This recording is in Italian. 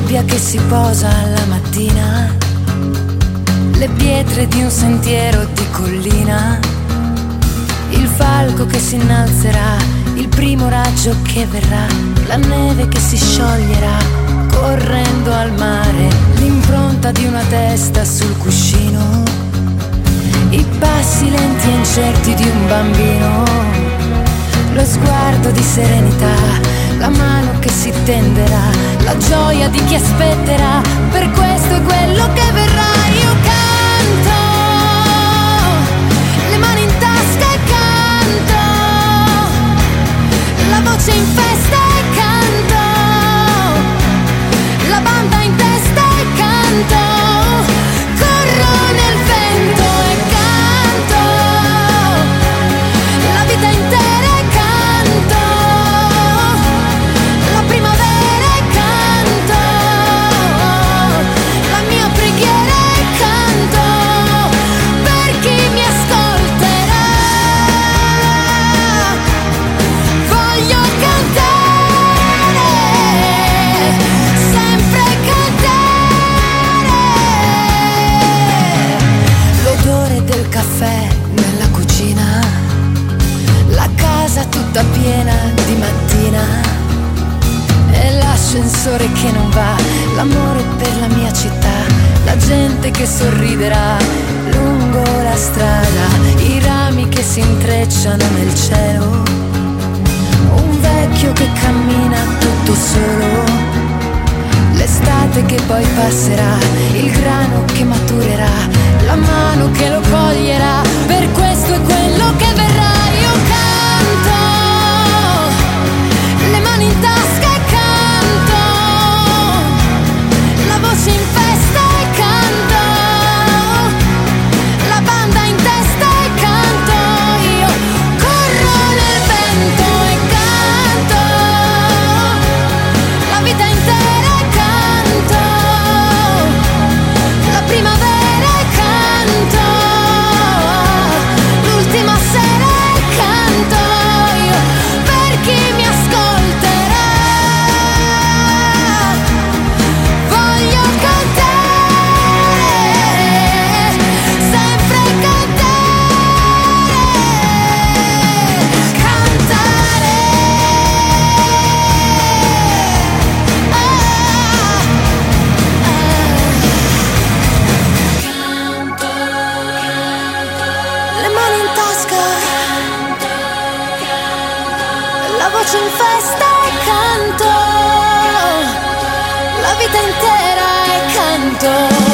nebbia che si posa alla mattina, le pietre di un sentiero di collina, il falco che si innalzerà, il primo raggio che verrà, la neve che si scioglierà correndo al mare, l'impronta di una testa sul cuscino, i passi lenti e incerti di un bambino, lo sguardo di serenità, la mano che si tenderà, la gioia di chi aspetterà, per questo è quello che verrà. Io canto, le mani in tasca e canto, la voce in festa e canto, la banda in testa e canto, corro nel vento e canto, la vita intera e canto, la primavera e canto, la mia preghiera e canto, per chi mi ascolterà. Voglio cantare, sempre cantare. L'odore del caffè nella cucina, la casa tutta piena di mattina, e l'ascensore che non va, l'amore per la mia città, la gente che sorriderà lungo la strada, i rami che si intrecciano nel cielo, un vecchio che cammina tutto solo, l'estate che poi passerà, il grano che maturerà, la mano che lo coglierà, per questo è quello che verrà. Io canto, le mani in tasca e canto, la voce in festa e canto, la banda in testa e canto, io corro nel vento e canto, la vita intera e canto, la primavera e canto, l'ultima sera e canto, io per chi mi ascolterà. Voglio cantare, sempre cantare, cantare. Canto, le mani in tasca, la voce in festa e canto, la vita intera e canto.